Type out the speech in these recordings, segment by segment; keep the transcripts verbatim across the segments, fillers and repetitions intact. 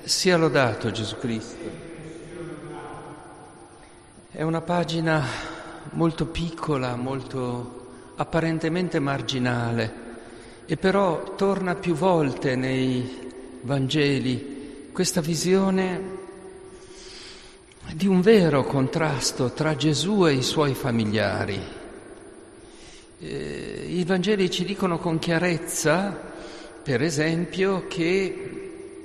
Sia lodato Gesù Cristo. È una pagina molto piccola, molto apparentemente marginale, e però torna più volte nei Vangeli questa visione di un vero contrasto tra Gesù e i suoi familiari. Eh, I Vangeli ci dicono con chiarezza, per esempio, che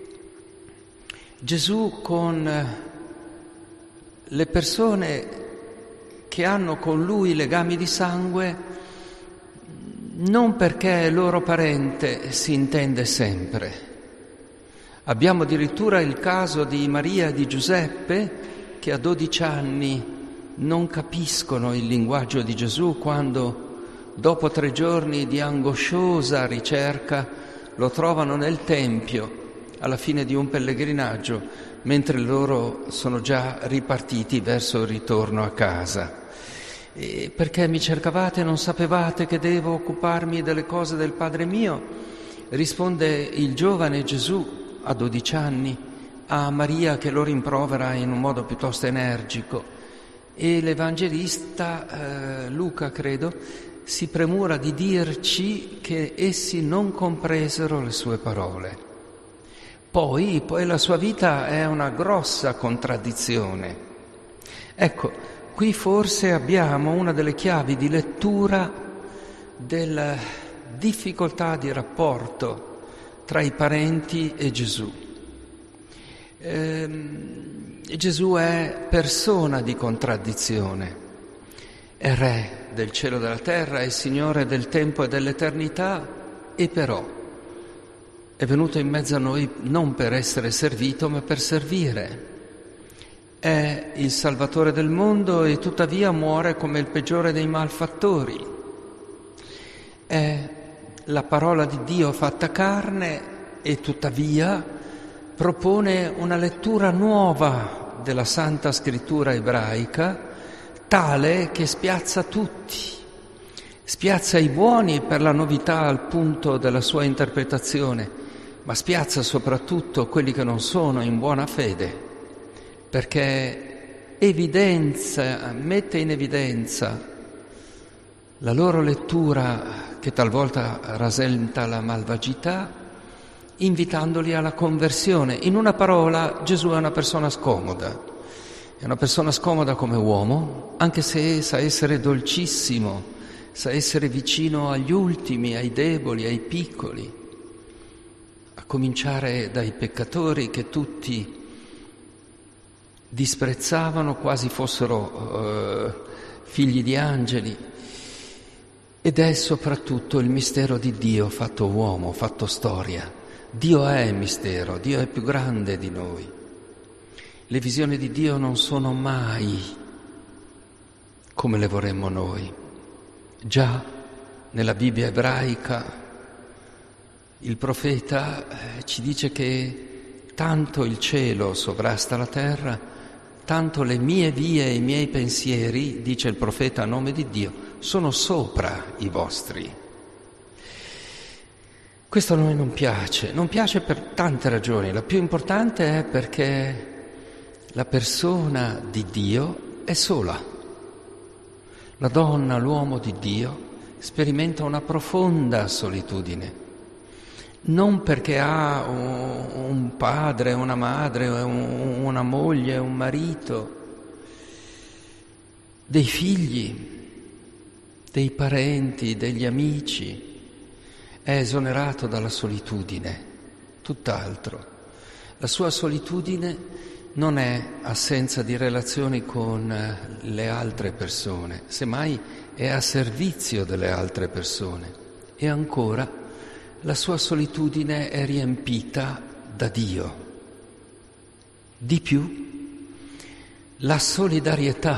Gesù con le persone che hanno con lui legami di sangue, non perché è loro parente, si intende sempre. Abbiamo addirittura il caso di Maria e di Giuseppe che a dodici anni non capiscono il linguaggio di Gesù quando, dopo tre giorni di angosciosa ricerca, lo trovano nel Tempio alla fine di un pellegrinaggio, mentre loro sono già ripartiti verso il ritorno a casa. E perché mi cercavate e non sapevate che devo occuparmi delle cose del Padre mio? Risponde il giovane Gesù a dodici anni a Maria, che lo rimprovera in un modo piuttosto energico, e l'Evangelista eh, Luca, credo, si premura di dirci che essi non compresero le sue parole. Poi, poi la sua vita è una grossa contraddizione. Ecco, qui forse abbiamo una delle chiavi di lettura della difficoltà di rapporto tra i parenti e Gesù. Ehm, Gesù è persona di contraddizione, è Re del cielo e della terra, è Signore del tempo e dell'eternità, e però è venuto in mezzo a noi non per essere servito, ma per servire. È il Salvatore del mondo e tuttavia muore come il peggiore dei malfattori. È la parola di Dio fatta carne e tuttavia propone una lettura nuova della Santa Scrittura ebraica, tale che spiazza tutti. Spiazza i buoni per la novità al punto della sua interpretazione, ma spiazza soprattutto quelli che non sono in buona fede, perché evidenza, mette in evidenza la loro lettura che talvolta rasenta la malvagità, invitandoli alla conversione. In una parola, Gesù è una persona scomoda, è una persona scomoda come uomo, anche se sa essere dolcissimo, sa essere vicino agli ultimi, ai deboli, ai piccoli, a cominciare dai peccatori che tutti disprezzavano quasi fossero eh, figli di angeli. Ed è soprattutto il mistero di Dio fatto uomo, fatto storia. Dio è mistero, Dio è più grande di noi. Le visioni di Dio non sono mai come le vorremmo noi. Già nella Bibbia ebraica il profeta eh, ci dice che tanto il cielo sovrasta la terra, tanto le mie vie e i miei pensieri, dice il profeta a nome di Dio, sono sopra i vostri. Questo a noi non piace, non piace per tante ragioni. La più importante è perché la persona di Dio è sola. La donna, l'uomo di Dio, sperimenta una profonda solitudine. Non perché ha un padre, una madre, una moglie, un marito, dei figli, dei parenti, degli amici, è esonerato dalla solitudine, tutt'altro. La sua solitudine non è assenza di relazioni con le altre persone, semmai è a servizio delle altre persone. E ancora, la sua solitudine è riempita da Dio. Di più, la solidarietà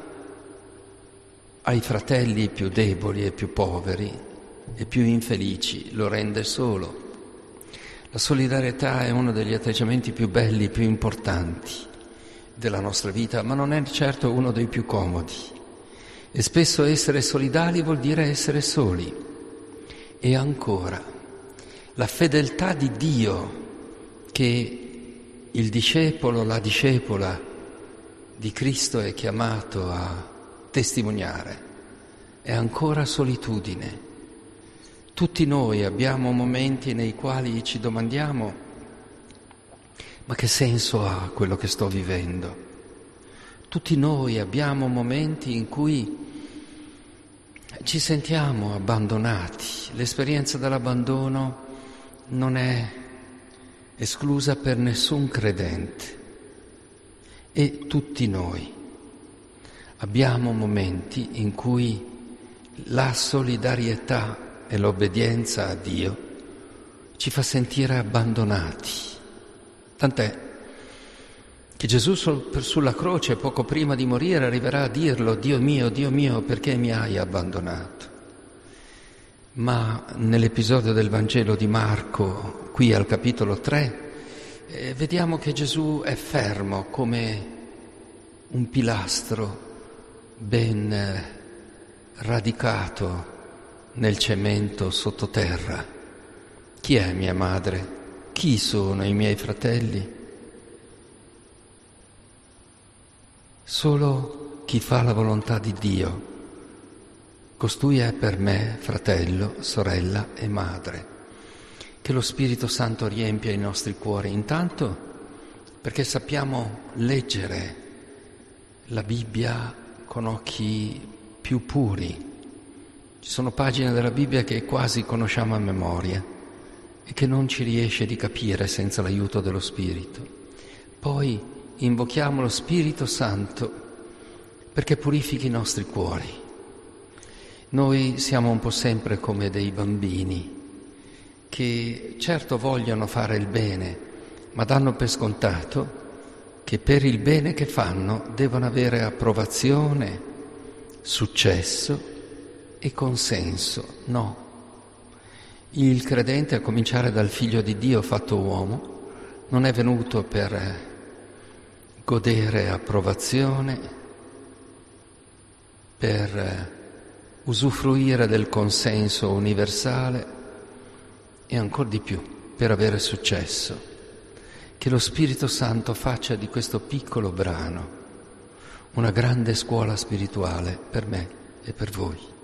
ai fratelli più deboli e più poveri e più infelici lo rende solo. La solidarietà è uno degli atteggiamenti più belli, più importanti della nostra vita, ma non è certo uno dei più comodi. E spesso essere solidali vuol dire essere soli. E ancora, la fedeltà di Dio che il discepolo, la discepola di Cristo è chiamato a testimoniare, è ancora solitudine. Tutti noi abbiamo momenti nei quali ci domandiamo: ma che senso ha quello che sto vivendo? Tutti noi abbiamo momenti in cui ci sentiamo abbandonati. L'esperienza dell'abbandono non è esclusa per nessun credente. E tutti noi abbiamo momenti in cui la solidarietà e l'obbedienza a Dio ci fa sentire abbandonati. Tant'è che Gesù sulla croce, poco prima di morire, arriverà a dirlo: Dio mio, Dio mio, perché mi hai abbandonato? Ma nell'episodio del Vangelo di Marco, qui al capitolo tre, eh, vediamo che Gesù è fermo come un pilastro ben eh, radicato nel cemento sottoterra. Chi è mia madre? Chi sono i miei fratelli? Solo chi fa la volontà di Dio, costui è per me fratello, sorella e madre. Che lo Spirito Santo riempia i nostri cuori, intanto perché sappiamo leggere la Bibbia con occhi più puri. Ci sono pagine della Bibbia che quasi conosciamo a memoria e che non ci riesce di capire senza l'aiuto dello Spirito. Poi invochiamo lo Spirito Santo perché purifichi i nostri cuori. Noi siamo un po' sempre come dei bambini che certo vogliono fare il bene, ma danno per scontato che per il bene che fanno devono avere approvazione, successo e consenso. No. Il credente, a cominciare dal Figlio di Dio fatto uomo, non è venuto per godere approvazione, per usufruire del consenso universale e ancor di più per avere successo. Che lo Spirito Santo faccia di questo piccolo brano una grande scuola spirituale per me e per voi.